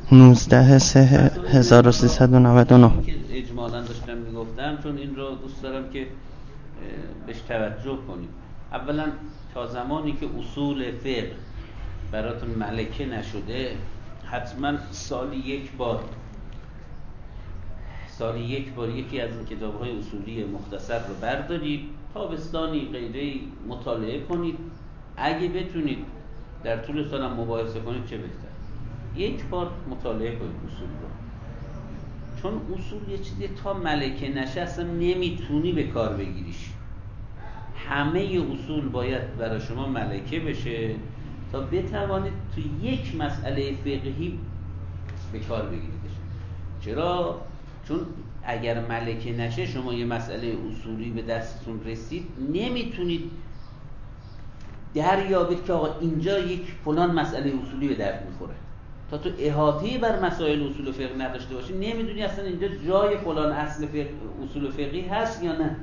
19/3/1399. این که اجمالاً داشتم میگفتم، چون این رو دوست دارم که بهش توجه کنید. اولا تا زمانی که اصول فقه براتون ملکه نشده، حتما سالی یک بار یکی از این کتاب‌های اصولی مختصر رو بردارید، تابستانی غیره مطالعه کنید. اگه بتونید در طول سالم مباحثه کنید چه بهتر. یک بار مطالعه کنید اصول رو، چون اصول یه چیزی تا ملکه نشه اصلا نمیتونی به کار بگیریش. همه اصول باید برای شما ملکه بشه تا بتوانید تو یک مسئله فقهی به کار بگیریدش. چرا؟ چون اگر ملکه نشه، شما یه مسئله اصولی به دستتون رسید، نمیتونید دریابید که آقا اینجا یک فلان مسئله اصولی به درد میخوره. تا تو احاطه‌ای بر مسائل اصول فقه نداشته باشی، نمیدونی اصلا اینجا جای فلان اصل اصول فقهی هست یا نه.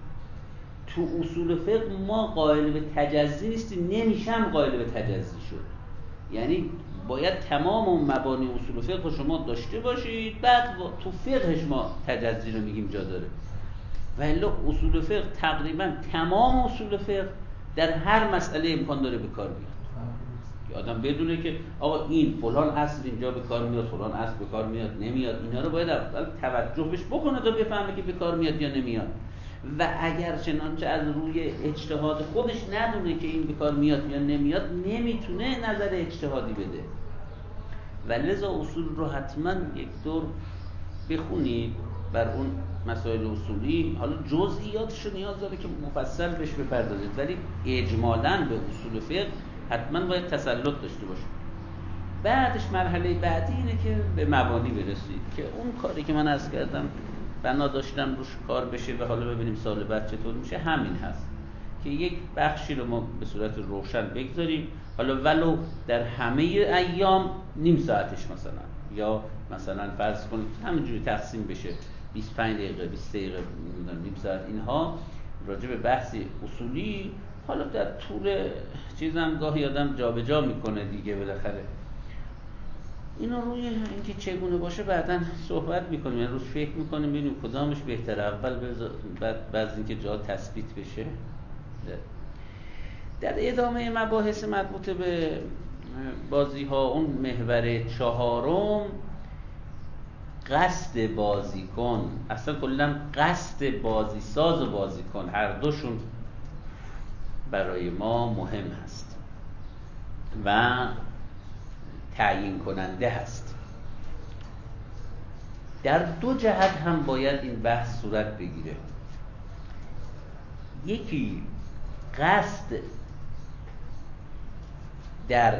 تو اصول فقه ما قائل به تجزی نیستیم، نمیشم قائل به تجزی شد. یعنی باید تمام اون مبانی اصول فقه رو شما داشته باشید، بعد تو فقهش ما تجزی رو میگیم جا داره. ولی اصول فقه تقریبا تمام اصول فقه در هر مسئله امکان داره به کار بیاد. که آدم بدونه که آقا این فلان اصل اینجا به کار میاد، فلان اصل به کار میاد نمیاد. اینا رو باید اول توجه بهش بکنه تا بفهمه که به کار میاد یا نمیاد. و اگر چنانچه از روی اجتهاد خودش ندونه که این به کار میاد یا نمیاد، نمیتونه نظر اجتهادی بده. و لذا اصول رو حتما یک دور بخونید بر اون مسائل اصولی. حالا جزئیاتش رو نیاز داره که مفصل بهش بپردازید، ولی اجمالاً به اصول فقه حتما باید تسلط داشته باشید. بعدش مرحله بعدی اینه که به مبانی برسید، که اون کاری که من عرض کردم بنا داشتم روش کار بشه و حالا ببینیم سال بعد چطور میشه. همین هست که یک بخشی رو ما به صورت روشن بگذاریم، حالا ولو در همه ایام نیم ساعتش مثلا، یا مثلا فرض کنید همینجوری تقسیم بشه 25 دقیقه 20 دقیقه نیم ساعت، اینها راجع به بحثی اصولی. حالا در طول چیزم گاهی آدم جابجا میکنه دیگه، بالاخره اینا روی اینکه چگونه باشه بعداً صحبت میکنیم، یعنی روش فکر میکنیم ببینیم کدامش بهتره. اول بعد اینکه جا تثبیت بشه. در ادامه مباحث مربوط به بازی ها، اون محور چهارم قصد بازیکن، اصلا کلا قصد بازی ساز و بازیکن هر دوشون برای ما مهم هست و تعیین کننده هست. در دو جهت هم باید این بحث صورت بگیره. یکی قصد در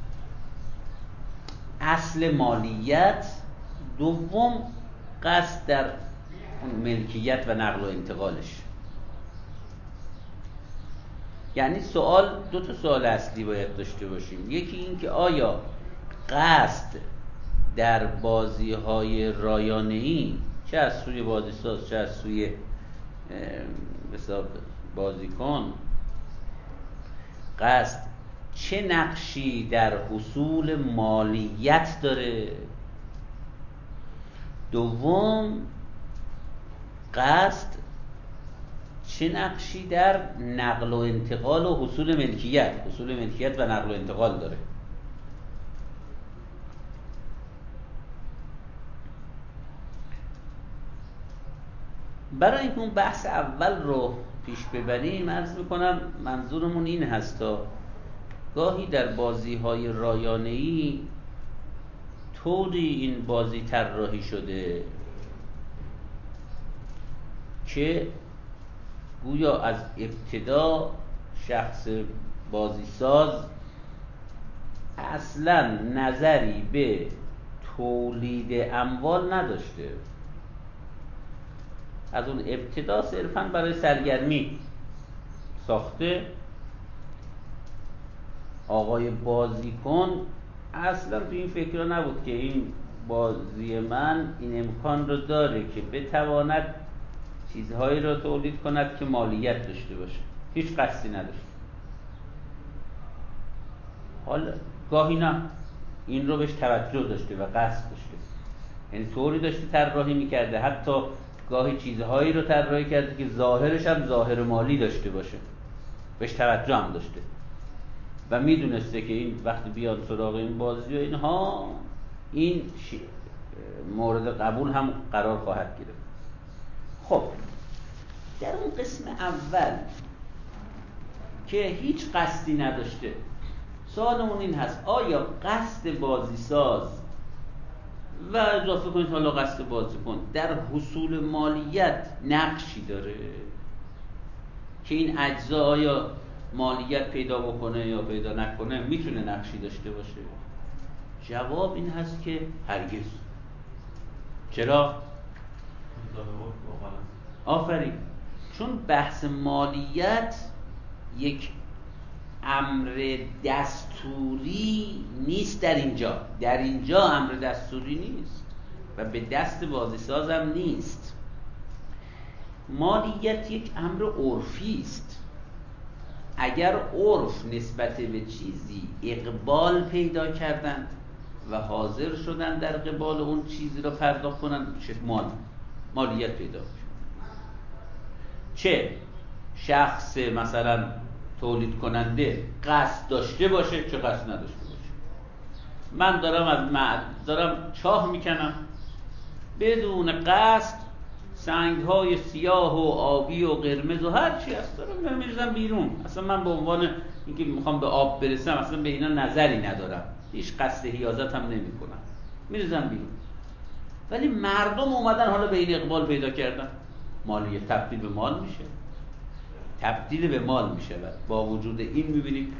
اصل مالیت، دوم قصد در ملکیت و نقل و انتقالش. یعنی دو تا سوال اصلی باید داشته باشیم. یکی این که آیا قصد در بازی‌های رایانه‌ای، چه از سوی بازیساز چه از سوی حساب بازیکن، قصد چه نقشی در حصول مالیت داره؟ دوم قصد چه نقشی در نقل و انتقال و حصول ملکیت و نقل و انتقال داره؟ برای اینکه اون بحث اول رو پیش ببریم، عرض میکنم منظورمون این هست تا گاهی در بازی‌های رایانه‌ای طوری این بازی طراحی شده که گویا از ابتدا شخص بازیساز اصلا نظری به تولید اموال نداشته. از اون ابتدا صرفاً برای سرگرمی ساخته. آقای بازیکن اصلا تو این فکر نبود که این بازی من این امکان رو داره که بتواند چیزهایی را تولید کند که مالیت داشته باشه. هیچ قصدی نداشت. حالا گاهی نه، این رو بهش توجه داشته و قصد داشته، یعنی طوری داشته طراحی میکرده، حتی گاهی چیزهایی رو طراحی کرده که ظاهرش هم ظاهر مالی داشته باشه، بهش توجه هم داشته و میدونسته که این وقتی بیاد سراغ این بازی و اینها این مورد قبول هم قرار خواهد گرفت. خب در اون قسم اول که هیچ قصدی نداشته، سوالمون این هست آیا قصد بازیساز و اضافه کنید حالا قصد بازیکن در حصول مالیت نقشی داره که این اجزا آیا مالیت پیدا بکنه یا پیدا نکنه میتونه نقشی داشته باشه؟ جواب این هست که هرگز. چرا؟ آفرین، چون بحث مالیت یک امر دستوری نیست در اینجا امر دستوری نیست و به دست بازیساز هم نیست. مالیت یک امر عرفی است. اگر عرف نسبت به چیزی اقبال پیدا کردن و حاضر شدن در قبال اون چیزی را پرداخت کنن، چه مالیت پیدا میشه. چه شخص مثلا تولید کننده قصد داشته باشه چه قصد نداشته باشه. من دارم چاه میکنم بدون قصد، سنگ‌های سیاه و آبی و قرمز و هر چی هست دارم میریزم بیرون، اصلا من به عنوان اینکه میخوام به آب برسم اصلا به اینا نظری ندارم، هیچ قصد حیازت هم نمی کنم، میریزم بیرون. ولی مردم اومدن حالا به این اقبال پیدا کردن، مالیت تبدیل به مال میشه، تبدیل به مال میشه. با وجود این میبینیم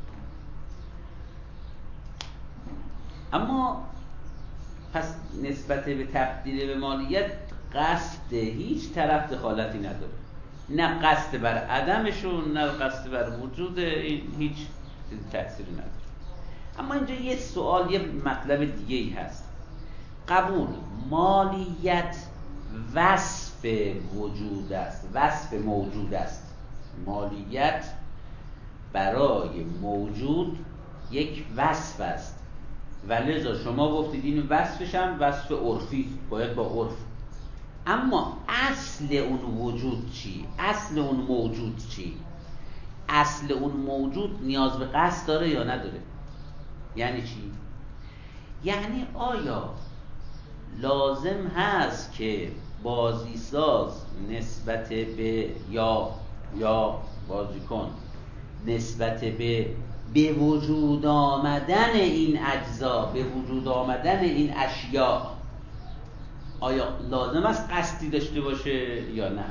اما پس نسبت به تبدیل به مالیت قصد هیچ طرف دخالتی نداره، نه قصد بر عدمشون نه قصد بر وجود این، هیچ تأثیری نداره. اما اینجا یه سوال، یه مطلب دیگه ای هست. قبول، مالیت وصف وجود است، وصف موجود است. مالیت برای موجود یک وصف است و لذا شما گفتید این وصفش هم وصف عرفی، باید با عرف. اما اصل اون وجود چی؟ اصل اون موجود چی؟ اصل اون موجود نیاز به قصد داره یا نداره؟ یعنی چی؟ یعنی آیا لازم هست که بازیساز نسبت به یا بازیکن نسبت به وجود آمدن این اجزا، به وجود آمدن این اشیاء، آیا لازم است قصدی داشته باشه یا نه؟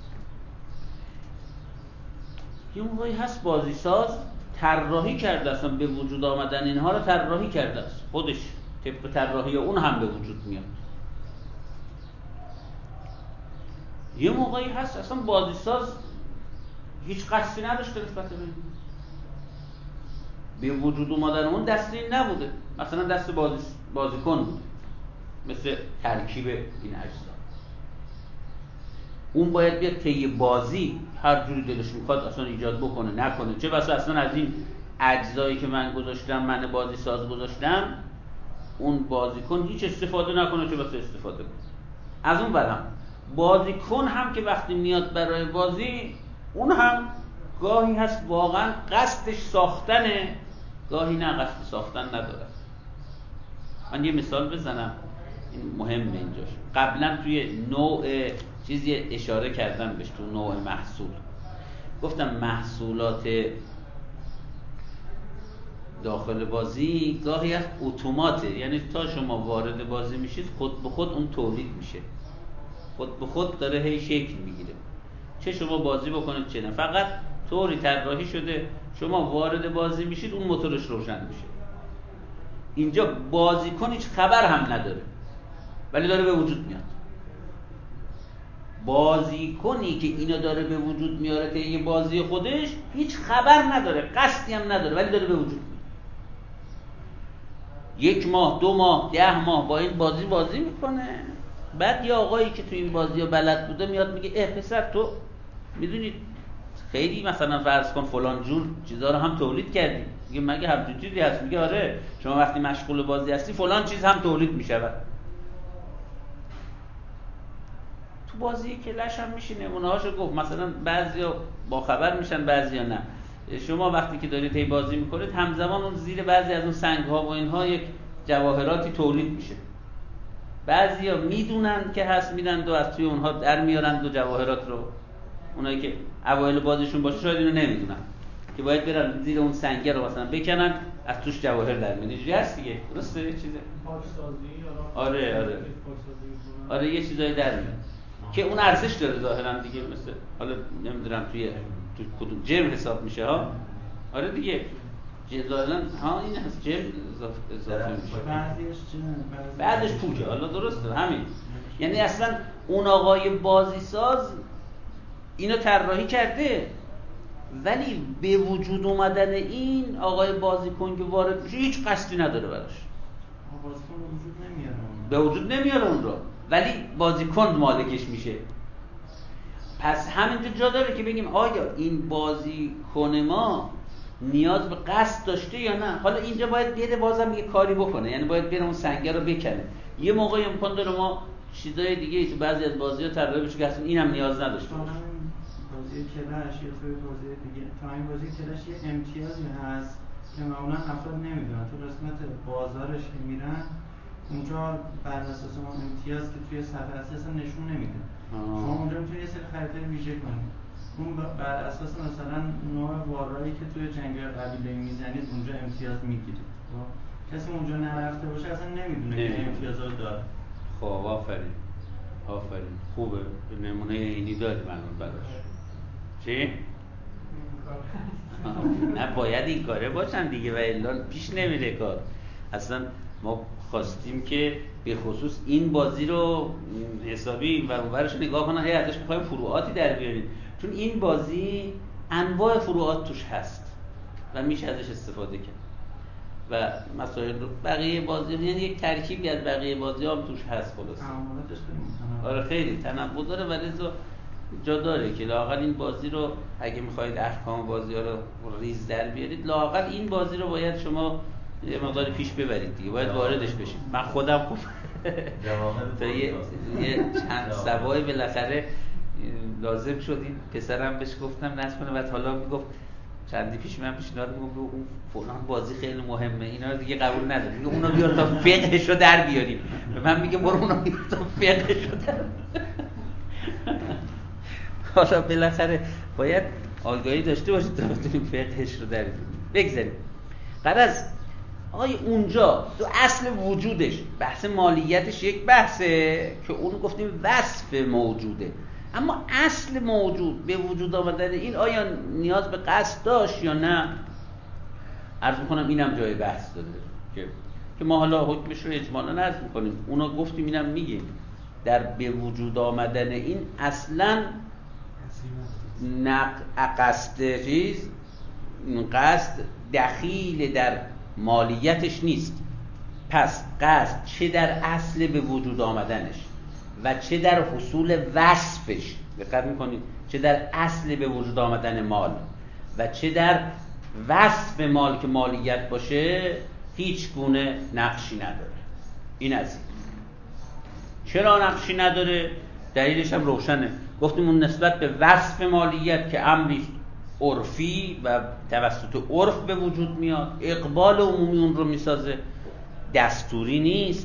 یه موقعی هست بازیساز طراحی کرده، اصلا به وجود آمدن اینها رو طراحی کرده است، خودش طبق طراحی اون هم به وجود میاد. یه موقعی هست اصلا بازیساز هیچ قصدی نداشته نسبت به این، به وجود اومدن اون دست این نبوده، مثلا دست بازیکن بود، مثل ترکیب این اجزا. اون باید بیاد طی بازی هر جوری دلش میخواد اصلا ایجاد بکنه نکنه، چه بسا اصلا از این اجزایی که من گذاشتم، من بازیساز گذاشتم، اون بازیکن هیچ استفاده نکنه، چه بسا استفاده کنه. از اون برم بازیکن هم که وقتی میاد برای بازی، اون هم گاهی هست واقعا قصدش ساختنه، گاهی نه قصد ساختن نداره. من یه مثال بزنم، این مهمه اینجاش. قبلا توی نوع چیزی اشاره کردم بهش، تو نوع محصول گفتم محصولات داخل بازی گاهی از اتوماته، یعنی تا شما وارد بازی میشید خود به خود اون تولید میشه، خود به خود داره هی شکل میگیره، چه شما بازی بکنید چه نه، فقط طوری طراحی شده شما وارد بازی میشید اون موتورش روشن میشه. اینجا بازیکن هیچ خبر هم نداره ولی داره به وجود میاد. بازیکنی که اینو داره به وجود میاره که یه بازی خودش هیچ خبر نداره، قصدی هم نداره ولی داره به وجود میاد. 1 ماه 2 ماه 10 ماه با این بازی میکنه، بعد یه آقایی که تو این بازی ها بلد بوده میاد میگه اه پسر تو میدونی خیلی مثلا فرض کن فلان جور چیزا رو هم تولید کردی. میگه مگه همچین چیزی هست؟ میگه آره، شما وقتی مشغول بازی هستی فلان چیز هم تولید میشود. تو بازی کلش هم میشه نمونه‌هاشو گفت. مثلا بعضیا با خبر میشن، بعضیا نه. شما وقتی که دارید هی بازی میکنید، همزمان اون زیر بعضی از اون سنگ‌ها و اینها یک جواهراتی تولید میشه. بعضیا میدونن که هست، میدن و از توی اونها در میارن دو جواهرات رو. اونایی که اوایل بازیشون باشه شاید اینو نمیدونن که باید برن زیر اون سنگه رو مثلا بکنن، از توش جواهر در میاد. اینجوری هست دیگه، درسته؟ یه چیزه پاکسازی. آره یه چیزایی در میاد که اون ارزش داره ظاهرا دیگه، مثل حالا نمیدونم تو کدوم جرم حساب میشه ها. آره دیگه ظاهرا ها این هست، جرم اضافه میشه، بعدش پوچه. حالا درسته همین. یعنی اصلا اون آقای بازی ساز اینو طراحی کرده، ولی به وجود اومدن این آقای بازیکن که وارد میشه هیچ قصدی نداره براش. بازیکن به وجود نمیاره اون رو، ولی بازیکن مالکش میشه. پس همینجا جا داره که بگیم آیا این بازیکن ما نیاز به قصد داشته یا نه. حالا اینجا باید بره بازم یه کاری بکنه، یعنی باید بره اون سنگه رو بکنه. یه موقعی امکان داره ما چیزای دیگه تو بعضی از بازی‌ها طراحی بشه که اصلا اینم نیاز نداشته باشه. بازی کلش یا توی بازی دیگه، تا این بازی کلش یه امتیازی هست که معمولا افراد نمیدونن. تو قسمت بازارش که میرن اونجا بر اساس اون امتیاز که توی صفحه اصلا نشون نمیده. شما اونجا میتونید یه سری خریدای ویژه کنید. اون بر اساس مثلا نوع وارایی که توی جنگ‌های قبیله‌ای میزنید اونجا امتیاز میگیرید. کسی اونجا نرفته باشه اصلا نمیدونه که امتیاز رو داره. خب آفرین خوبه. نمونه اینی داری الان براش. چی؟ نه باید این کاره باشن دیگه و الا پیش نمیره کار. اصلا ما خواستیم که به خصوص این بازی رو حسابی و اونورش نگاه کنن، هی ازش میخوایم فروعاتی در بیاریم، چون این بازی انواع فروعات توش هست و میشه ازش استفاده کرد و مسائل بقیه بازی، یعنی یک ترکیبی از بقیه بازی هم توش هست. خلاص آره خیلی تنوع داره، ولی جا داره که لااقل این بازی رو اگه میخواید احکام بازی ها رو ریز در بیارید، لااقل این بازی رو باید شما یه مقدار پیش ببرید دیگه، باید واردش بشید. من خودم خوب تا یه چند سوای بالاخره لازم شد این پسرم بهش گفتم نکنه، بعد حالا میگفت چندی پیش من پیشنهاد میگم اون فلان بازی خیلی مهمه، اینا رو دیگه قبول نداره، میگه اونو بیار تا فقهش رو در بیاریم. به من میگه برو اونو بیار تا فقهش رو در حالا بالاخره باید آگاهی داشته باشید تا بتونیم فقهش رو در بگذاریم. غرض آقای اونجا تو اصل وجودش بحث مالیتش یک بحثه که اون گفتیم وصف موجوده، اما اصل موجود به وجود آمدن این آیا نیاز به قصد داشت یا نه؟ عرض میکنم اینم جای بحث داره که ما حالا حکمش رو اجمالا عرض میکنیم. اونا گفتیم اینم میگیم در به وجود آمدن این اصلا قصد چیز، قصد دخیل در مالیتش نیست. پس قصد چه در اصل به وجود آمدنش و چه در حصول وصفش، دقت میکنید، چه در اصل به وجود آمدن مال و چه در وصف مال که مالیت باشه، هیچ گونه نقشی نداره. این از این. چرا نقشی نداره؟ دلیلش هم روشنه. گفتیم اون نسبت به وصف مالیت که امری عرفی و توسط عرف به وجود میاد، اقبال عمومی اون رو میسازه، دستوری نیست.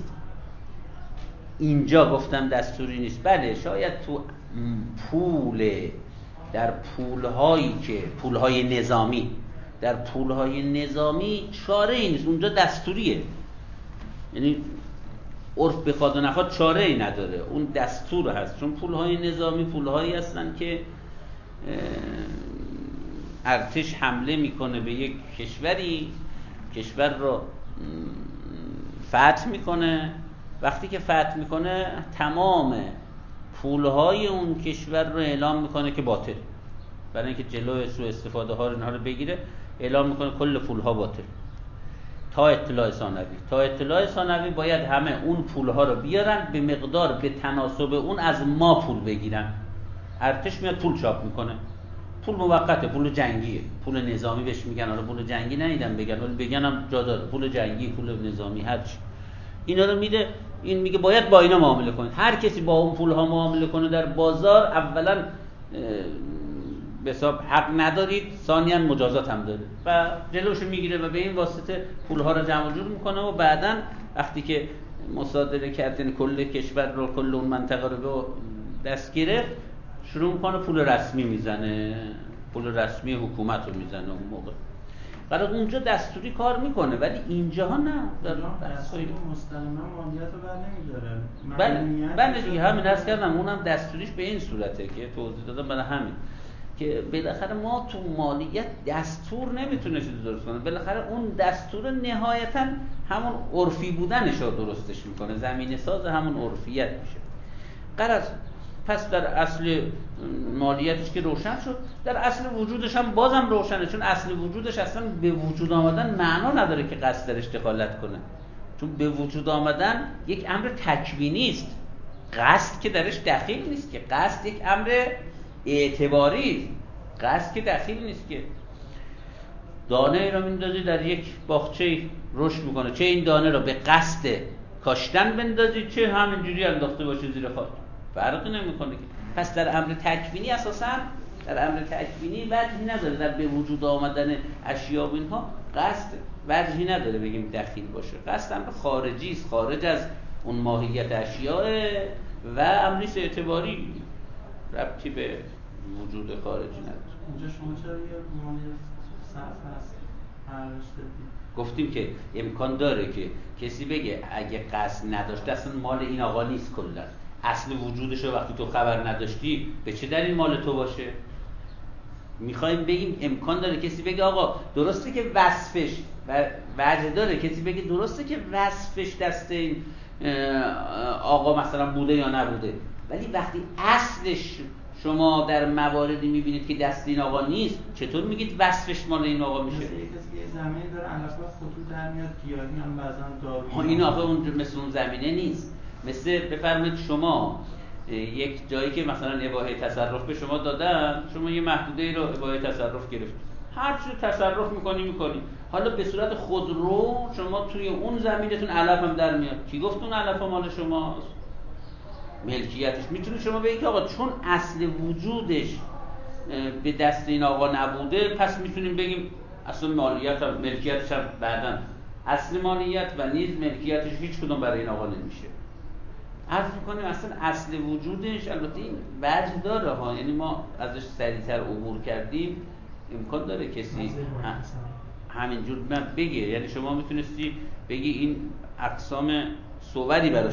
اینجا گفتم دستوری نیست. بله شاید تو پول، در پولهایی که پولهای نظامی، در پولهای نظامی چاره ای نیست، اونجا دستوریه، یعنی عرف بخواد و نخواد چاره ای نداره، اون دستور هست. چون پولهای نظامی پولهایی هستن که ارتش حمله میکنه به یک کشوری، کشور رو فتح میکنه. وقتی که فتح میکنه تمام پولهای اون کشور رو اعلام میکنه که باطل، برای اینکه جلوی سوء استفاده ها رو اینها رو بگیره اعلام میکنه کل پولها باطل تا اطلاع ثانوی باید همه اون پولها رو بیارن به مقدار به تناسب اون از ما پول بگیرن. ارتش میاد پول چاپ میکنه، پول موقته، پول جنگیه، پول نظامی بهش میگن. حالا پول جنگی ندیدم بگن، ولی بگنم جا داره. پول جنگی، پول نظامی، هر چی اینا رو میده. این میگه باید با اینا معامله کنید. هر کسی با اون پول ها معامله کنه در بازار، اولا به حساب حق ندارید، ثانیاً مجازات هم داره و جلوش میگیره و به این واسطه پول ها رو جمع جور میکنه و بعداً وقتی که مصادره کردن کل کشور رو، کل اون منطقه رو دست گرفت، شروع میکنه پول رسمی میزنه، پول رسمی حکومت رو میزنه. اون موقع برای اونجا دستوری کار میکنه، ولی اینجاها نه. در دستوری مستقیما مالیات رو بر نمیداره. بله دیگه، همین عرض کردم، اونم دستوریش به این صورته که توضیح دادم. برای همین که بالاخره ما تو مالیات دستور نمیتونه چیزی درست کنه. بالاخره اون دستور نهایتا همون عرفی بودنش رو درستش میکنه، زمینه ساز همون عرفیت میشه. غرض پس در اصل مالیاتش که روشن شد، در اصل وجودش هم بازم روشنه، چون اصل وجودش اصلا به وجود آمدن معنا نداره که قصد درش دخالت کنه، چون به وجود آمدن یک امر تکوینی است. قصد که درش دخیل نیست که، قصد یک امر اعتباری است. قصد که دخیل نیست که. دانه ای رو میندازی در یک باغچه رشد میکنه، چه این دانه رو به قصد کاشتن بندازی، چه همینجوری انداخته باشه زیر خاک، فرقی نمیکنه که. پس در امر تکوینی اساساً، در امر تکوینی وجهی نداره، در به وجود آمدن اشیا و اینها قصد وجهی نداره بگیم دخیل باشه. قصد امر خارجی است، خارج از اون ماهیت اشیاء و امریست اعتباری، ربطی به وجود خارجی نداره. اینجا شما چرا یه مالیات صرف هست گفتیم که امکان داره که کسی بگه اگه قصد نداشته اصلا مال این آقا نیست، کلا اصل وجودش رو وقتی تو خبر نداشتی به چه دلیل مال تو باشه. میخوایم بگیم امکان داره کسی بگه آقا درسته که وصفش و وجه داره کسی بگه درسته که وصفش دست این آقا مثلا بوده یا نبوده، ولی وقتی اصلش شما در مواردی میبینید که دست این آقا نیست، چطور میگید وصفش مال این آقا میشه؟ مثل کسی که زمین داره علفا خطوط در میاد، گیاهی هم بعضن دارو. این آقا اون مثل اون زمینه نیست. مثل بفرمایید شما یک جایی که مثلا اباحه تصرف به شما دادن، شما یه محدوده ای رو اباحه تصرف گرفتید، هر چی تصرف میکنی حالا به صورت خودرو شما توی اون زمینتون علف هم در میاد. کی گفت اون علف مال شماست؟ ملکیتش میتونید شما بگید که آقا چون اصل وجودش به دست این آقا نبوده، پس میتونیم بگیم اصل مالیت هم ملکیتش هم بعداً اصل مالیت و نیز ملکیتش هیچ کدوم برای این آقا نمیشه. عرض میکنیم اصلا اصل وجودش البته این وجه داره ها، یعنی ما ازش سریعتر عبور کردیم، امکان داره کسی همینجور بگه. یعنی شما میتونستی بگی این اقسام صوری براش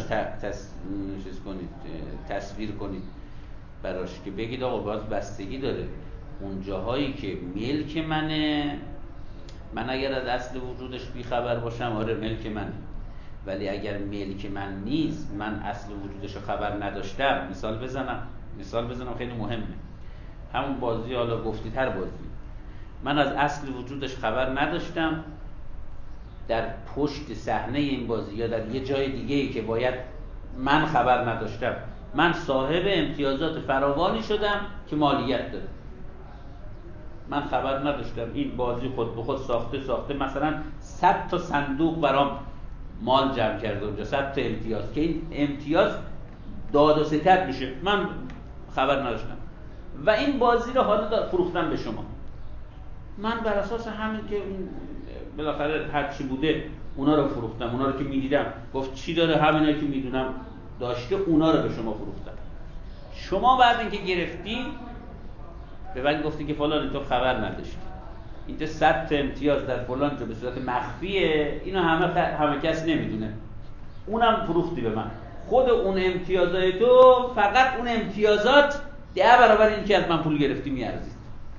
تصویر کنید براش که بگید آقا باز بستگی داره. اون جاهایی که ملک منه، من اگر از اصل وجودش بیخبر باشم آره ملک منه، ولی اگر ملک من نیست، من اصل وجودش رو خبر نداشتم، مثال بزنم خیلی مهمه، همون بازی حالا گفتید هر بازی، من از اصل وجودش خبر نداشتم، در پشت صحنه این بازی یا در یه جای دیگه‌ای که باید من خبر نداشتم، من صاحب امتیازات فراوانی شدم که مالیت داره. من خبر نداشتم این بازی خود به خود ساخته مثلا 100 تا صندوق برام مال جمع کرده اونجا، 100 تا امتیاز که این امتیاز داد و ستد میشه، من خبر نداشتم و این بازی رو حالا فروختم به شما. من بر اساس همین که این بالاخره هر چی بوده اونا رو فروختم، اونا رو که میدیدم گفت چی داره همینایی که میدونم داشته اونا رو به شما فروختم. شما بعد اینکه گرفتی به من گفتی که فلان تو خبر نداشتی، اینجا 100 تا امتیاز در فلان جا به صورت مخفیه، اینو همه کس نمیدونه، اونم فروختی به من. خود اون امتیازات تو، فقط اون امتیازات 10 برابر این که از من پول گرفتی میارزید.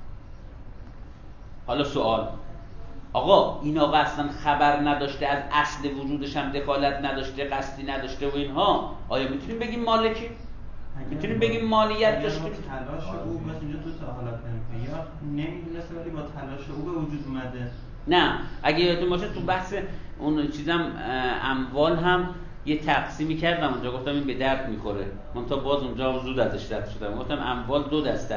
حالا سوال، آقا این آقا اصلا خبر نداشته، از اصل وجودش هم دخالت نداشته، قصدی نداشته و اینها، آیا میتونیم بگیم مالکی؟ میتونیم بگیم مالیت داشته؟ تلاش او بس اینجا دو تا حالت نمیکنه، یا نمیدونسته ولی با تلاش او به وجود اومده. نه، اگه یادتون باشه تو بحث اون چیزم اموال هم یه تقسیمی کردم اونجا، گفتم این به درد میخوره، من تا باز اونجا زود ازش رد شدم، گفتم اموال 2 دسته،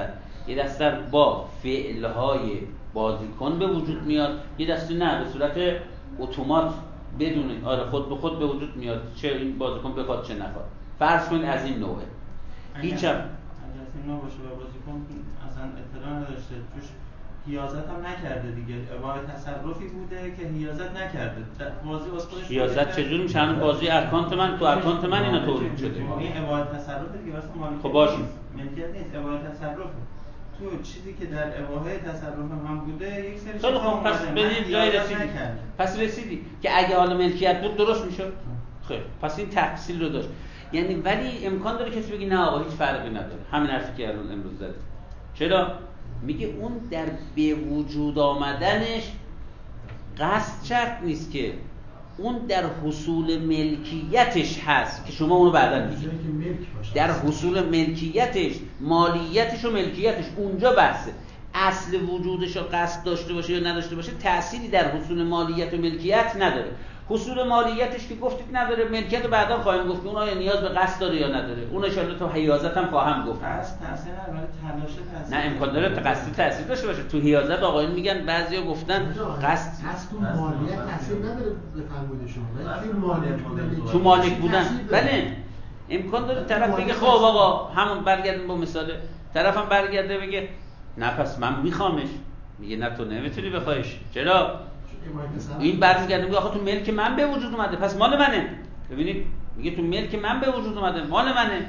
یه دسته با فعلهای بازیکن به وجود میاد، یه دسته نه به صورت اتومات بدون خود به خود به وجود میاد، چه این بازیکن بخواد چه نخواد. فرض کنید از این نوعه. هیچم از این نوع باشه و بازیکن اصلا اطلاع نداشته، توش حیازت هم نکرده دیگه، عبارت تصرفی بوده که حیازت نکرده، بازی واسه خودش حیازت چجوری میشه؟ همین بازی اکانت من، تو اکانت من اینا تولید شده. این عبارت تصرف دیگه واسه مالکیت خب باشه، ملکیت نیست، عبارت تصرفه. تو چیزی که در اباحه تصرف من بوده یک سری خیلی خوب، پس به این جای رسیدی. پس رسیدی که اگه حالا ملکیت بود درست میشد. خیلی پس این تفصیل رو داشت. یعنی ولی امکان داره کسی بگی نه آقا هیچ فرقی نداره، همین حرفی که الان امروز زدی. چرا؟ میگه اون در به وجود آمدنش قصد شرط نیست، که اون در حصول ملکیتش هست که شما اونو بعداً میگید. در حصول ملکیتش، مالیتش و ملکیتش اونجا بحثه. اصل وجودش رو قصد داشته باشه یا نداشته باشه تأثیری در حصول مالیت و ملکیت نداره. حصول مالیتش که گفتید نداره، ملکیت رو بعداً خواهیم گفت که اون آیا نیاز به قصد داره یا نداره. اون ان شاءالله تو حیازت هم خواهم گفت. قصد تأثیر نداره، تلاش تأثیر. نه امکان داره قصد تأثیر داشته باشه. تو حیازت آقایون میگن، بعضیا گفتن قصد تو مالیت تأثیر نداره بفرمایید شما. تو مالک بودن بله امکان داره طرف بگه خب آقا همون برگردیم با مثال، طرفم برگرده بگه نه پس من میخوامش، میگه نه تو نمیتونی بخوایش. چرا؟ این برمیگرده میگه آخه تو ملک من به وجود اومده پس مال منه. ببینید میگه تو ملک من به وجود اومده مال منه،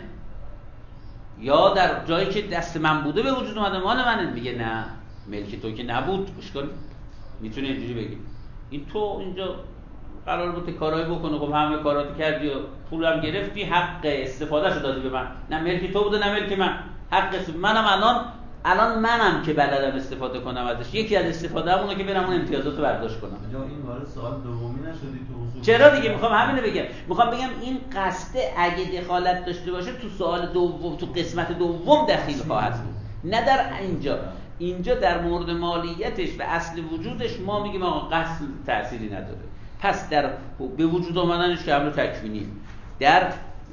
یا در جایی که دست من بوده به وجود اومده مال منه. میگه نه ملک تو که نبود. اشکال میتونه اینجوری بگه این تو اینجا قرار بود کارایی بکنه، خب همه کاراتو کردی و پولم گرفتی، حق استفادهشو دادی به من. نه ملک تو بوده نه ملک من، حق منم الان منم که بلدم استفاده کنم ازش. یکی از استفاده همونه که برم اون امتیازاتو برداشت کنم. این وارد سوال دومی نشدی تو اصول؟ چرا دیگه؟ میخوام همینو بگم. میخوام بگم این قصده اگه دخالت داشته باشه تو سوال دوم، تو قسمت دوم دخیل خواهد بود، نه در اینجا در مورد مالیتش و اصل وجودش ما میگیم آقا قصد تأثیری نداره. پس در به وجود آمدنش که امر تکوینی، در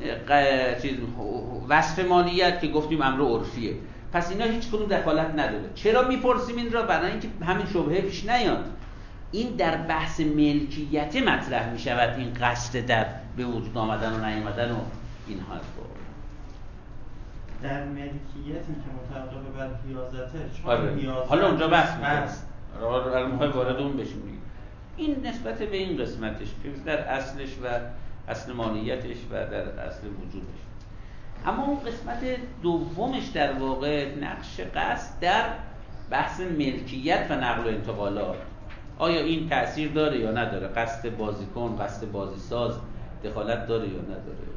وصف مالیت که گفتیم امر عرفیه، پس اینا هیچ کدوم دخالت نداره. چرا میپرسیم این را؟ برای اینکه همین شبهه پیش نیاد. این در بحث ملکیت مطرح میشود، این قصد در به وجود آمدن و نیامدن و این حرفا. در ملکیتی که متعلق بر حیازته، چون حالا اونجا بحث می‌کنیم، حالا می‌خوایم وارد اون بشیم دیگه. این نسبت به این قسمتش که در اصلش و اصل مالیتش و در اصل وجودش. اما اون قسمت دومش در واقع نقش قصد در بحث ملکیت و نقل و انتقالات. آیا این تأثیر داره یا نداره؟ قصد بازیکن، قصد بازیساز دخالت داره یا نداره؟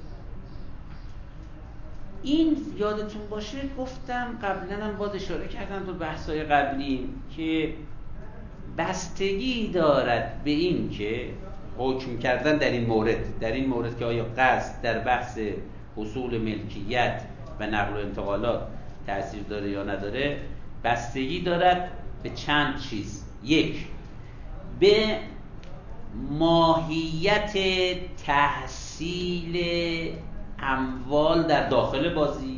این یادتون باشه گفتم قبلا هم باز اشاره کردم تو بحث‌های قبلی که بستگی دارد به این که حکم کردن در این مورد که آیا قصد در بحث حصول ملکیت و نقل و انتقالات تأثیر داره یا نداره، بستگی دارد به چند چیز. یک، به ماهیت تحصیل اموال در داخل بازی.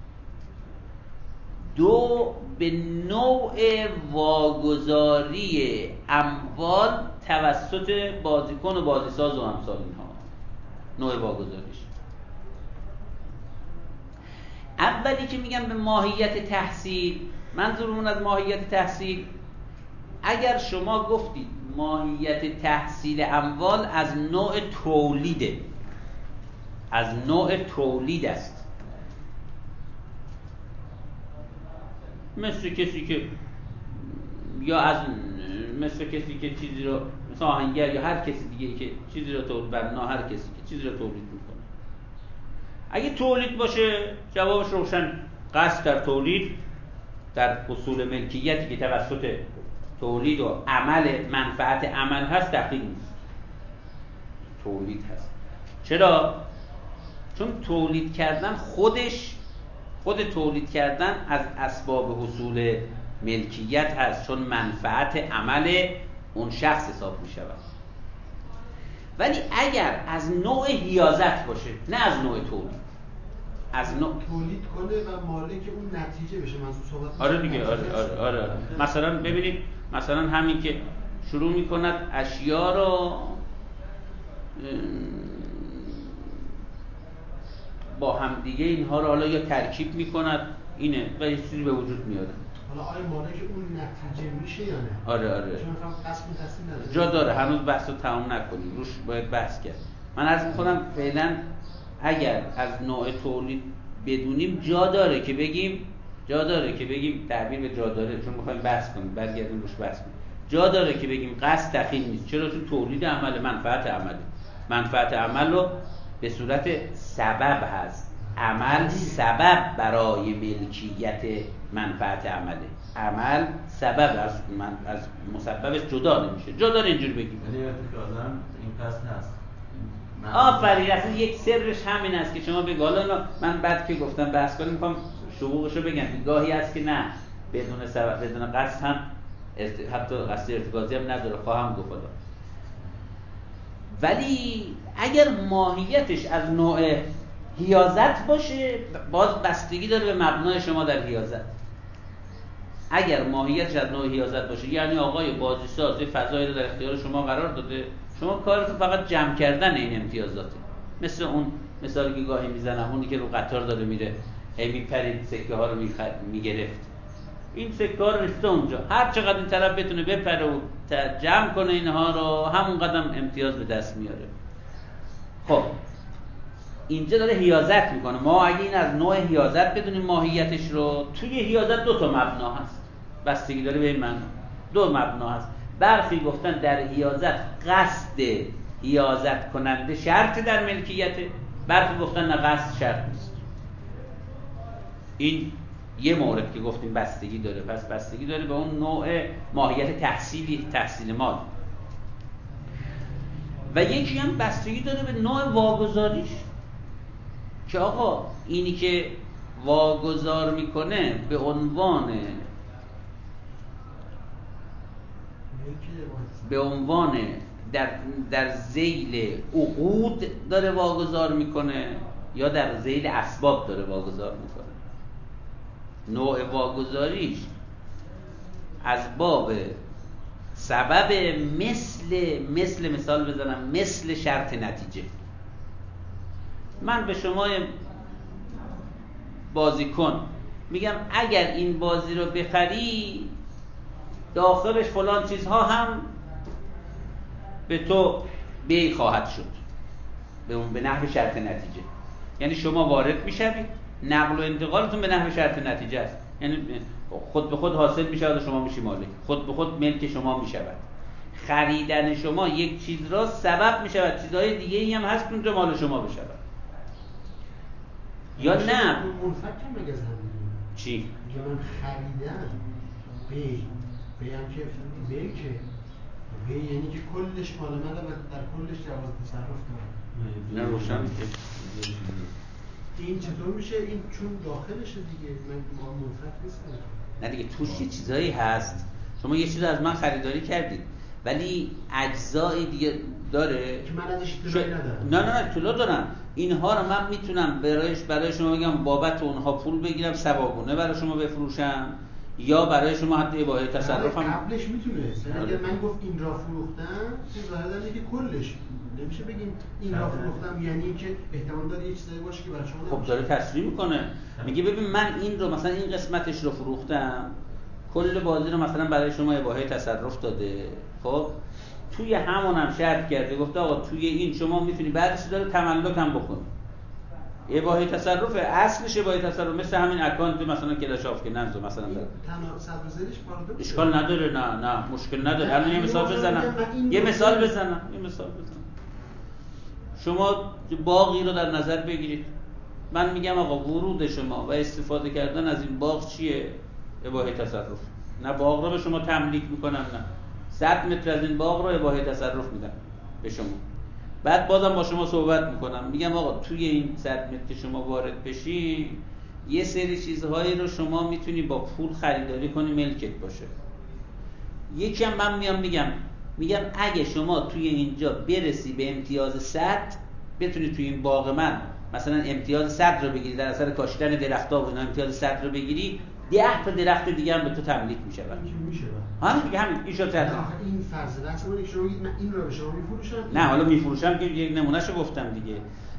دو، به نوع واگذاری اموال توسط بازیکن و بازیساز و امثال اینها، نوع واگذاریش. اولی که میگم به ماهیت تحصیل، منظورمون از ماهیت تحصیل، اگر شما گفتید ماهیت تحصیل اموال از نوع تولیده، از نوع تولید است، مثل کسی که چیزی رو، مثل آهنگر یا هر کسی دیگه که چیزی رو تولید، بنا هر کسی که چیزی رو تولید میکنه. اگه تولید باشه جوابش روشن، قصد در تولید، در حصول ملکیتی که توسط تولید و عمل منفعت عمل هست دقیق نیست، تولید هست. چرا؟ چون تولید کردن خود تولید کردن از اسباب حصول ملکیت هست، چون منفعت عمل اون شخص حساب می شود. ولی اگر از نوع حیازت باشه، نه از نوع تولید، از نوع تولید کنه و مالک اون نتیجه بشه. منظور صحبت آره دیگه، آره. مثلا ببینید، مثلا همین که شروع میکند اشیا رو با هم دیگه اینها رو حالا یا ترکیب میکند اینه و یه چیزی به وجود میاره. حالا آیا مالک اون نتیجه میشه یا نه؟ آره چون قسم نداره. جا داره، هنوز بحث رو تمام نکنیم، روش باید بحث کرد. من عرض میکنم فعلا اگر از نوع تولید بدونیم جا داره که بگیم تعبیر به جا داره، چون میخوایم بحث کنیم، برگردیم روش بحث کنیم. جا داره که بگیم قصد دخیل نیست. چرا؟ چون تولید عمل منفعت عمل رو به صورت سبب هست. عمل سبب برای ملکیت منفعت عمله. عمل سبب از مسببش جدا نمیشه. جا داره اینجوری بگیم. یعنی ارتکازاً این قصد هست. آفرین، اصلا یک سرش همین است که شما بگو. حالا من بعد که گفتم بحث کنیم میخوام شروعشو بگم. گاهی هست که نه، بدون سبب، بدون قصد هم حتی قصد ارتکازی هم نداره، خواهم گفت. ولی اگر ماهیتش از نوع حیازت باشه، باز بستگی داره به مبنای شما در حیازت. اگر ماهیتش از نوع حیازت باشه، یعنی آقای بازیساز فضایی رو در اختیار شما قرار داده، شما کارتون فقط جمع کردن این امتیازاته. مثل اون مثالی که گاهی میزنم، اونی که رو قطار داره میره میپرید سکه ها رو میگرفت. این سکه ها رو رسته اونجا، هر چقدر این طرف بتونه بپره و جمع کنه اینها رو، همون قدم امتیاز به دست میاره. خب اینجا داره حیازت میکنه. ما اگه این از نوع حیازت بدونیم ماهیتش رو، توی حیازت دو تا مبنا هست، بستگی داره به این معنی. دو مبنا هست. برخی گفتن در حیازت قصد حیازت کننده شرط در ملکیته، برخی گفتن نه، قصد شرط نیست. این یه مورد که گفتیم بستگی داره. پس بستگی داره به اون نوع ماهیت تحصیل مال. و یکی هم بستگی داره به نوع واگذاریش، که آقا اینی که واگذار میکنه به عنوان در ذیل عقود داره واگذار میکنه یا در ذیل اسباب داره واگذار میکنه. نوع واگذاریش از باب سبب مثال بزنم، مثل شرط نتیجه. من به شما بازیکن میگم اگر این بازی رو بخری، داخلش فلان چیزها هم به تو بی خواهد شد، به نحو شرط نتیجه. یعنی شما وارد میشوید، نقل و انتقالتون به نحو شرط نتیجه است. یعنی خود به خود حاصل میشود و شما میشی مالک، خود به خود ملک شما میشود. خریدن شما یک چیز را سبب میشود چیزهای دیگه ای هم هست اونجا مال شما بشود. یا نه منفکم مگه چی؟ که من خریدم بیم که ملکه یعنی که کلش مال منه و در کلش جواز تصرف دارم. نه روشن که این چطور میشه؟ این چون داخلشه دیگه، من منفک نیستم. نه دیگه توش یه چیزایی هست. شما یه چیز از من خریداری کردید ولی اجزای دیگه داره که من ازش اطلاعی ندارم. نه اطلاع دارم. اینها رو من میتونم برای شما بگم بابت اونها پول بگیرم، سواگونه برای شما بفروشم، یا برای شما حتی اباحه تصرفم. قبلش میتونه. اگر من گفت این را فروختم، ظاهرا دیگه کلش نمیشه بگیم این را فروختم، یعنی که احتمال داره یه چیزایی باشه که برای شما خب داره تصریح میکنه، میگه ببین من این رو مثلا این قسمتش رو فروختم، کل بازی رو مثلا برای شما اباحه تصرف داده. خب توی همونم شرط کرده، گفته آقا توی این شما میتونی بعدش داره تملک هم بکنی. اباحه تصرف اصلش اباحه تصرف، مثل همین اکانت مثلا کلاش آف که ننزو مثلا داره صدر زیرش وارد بشه. اشکال نداره. نه مشکل نداره. الان یه مثال بزنم. شما باغی رو در نظر بگیرید، من میگم آقا ورود شما و استفاده کردن از این باغ چیه؟ اباحه تصرف. نه باغ رو به شما تملیک میکنم، نه 100 متر از این باغ رو اباحه تصرف میدم به شما. بعد بازم با شما صحبت میکنم، میگم آقا توی این 100 متر که شما وارد بشی، یه سری چیزهایی رو شما میتونی با پول خریداری کنی، ملکت باشه. یکی هم من میگم اگه شما توی اینجا برسی به امتیاز 100، بتونی توی این باغ من مثلا امتیاز 100 رو بگیری، در اثر کاشتن درخت‌ها و اینا امتیاز 100 رو بگیری، 10 تا درخت دیگه هم به تو تملیک میشه. میشه همین دیگه، همین این شد آخه این فرض بحث اونه که شما میگید من این رو به شما میفروشم. نه حالا میفروشم که یک نمونهشو گفتم دیگه.